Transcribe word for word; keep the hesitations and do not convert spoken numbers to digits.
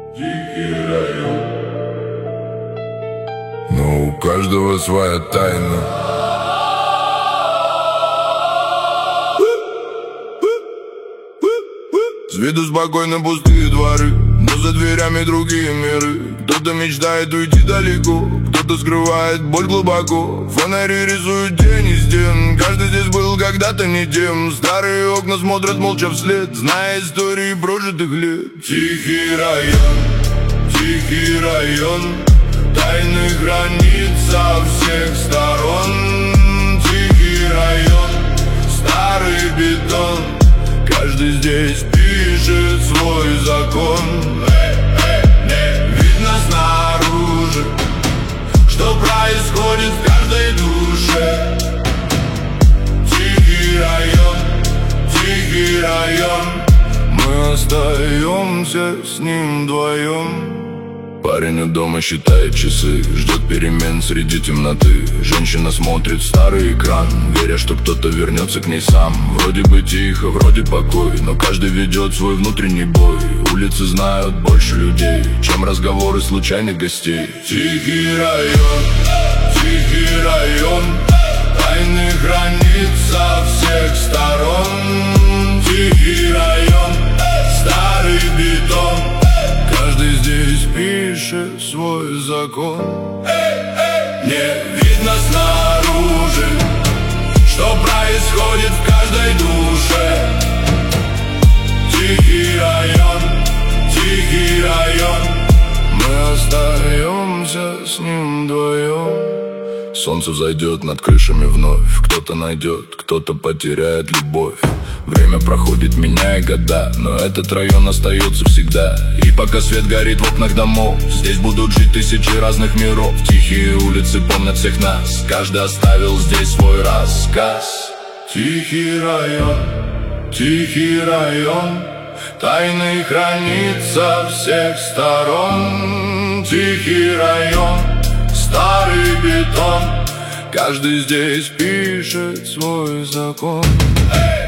Тихий район. Но у каждого своя тайна. С виду спокойно пустые дворы, но за дверями другие миры. Кто-то мечтает уйти далеко, кто-то скрывает боль глубоко. Фонари рисуют тени стен, каждый здесь был когда-то не тем. Старые окна смотрят молча вслед, зная истории прожитых лет. Тихий район, тихий район, тайны хранит со всех сторон. Тихий район, старый бетон, каждый здесь пишет свой закон. Не видно снаружи, что происходит в каждой душе. Тихий район, тихий район, мы остаемся с ним вдвоем. Парень у дома считает часы, ждет перемен среди темноты. Женщина смотрит в старый экран, веря, что кто-то вернется к ней сам. Вроде бы тихо, вроде покой, но каждый ведет свой внутренний бой. Улицы знают больше людей, чем разговоры случайных гостей. Тихий район, тихий район, тайны хранит со всех сторон. Тихий район, старый бетон, каждый здесь пишет свой закон. Не видно снаружи, что происходит в каждой душе. Тихий район, тихий район, мы остаемся с ним вдвоем. Солнце взойдет над крышами вновь, кто-то найдет, кто-то потеряет любовь. Время проходит, меняя года, но этот район остается всегда. И пока свет горит в окнах домов, здесь будут жить тысячи разных миров. Тихие улицы помнят всех нас, каждый оставил здесь свой рассказ. Тихий район, тихий район, тайны хранит со всех сторон. Тихий район, старый бетон, каждый здесь пишет свой закон.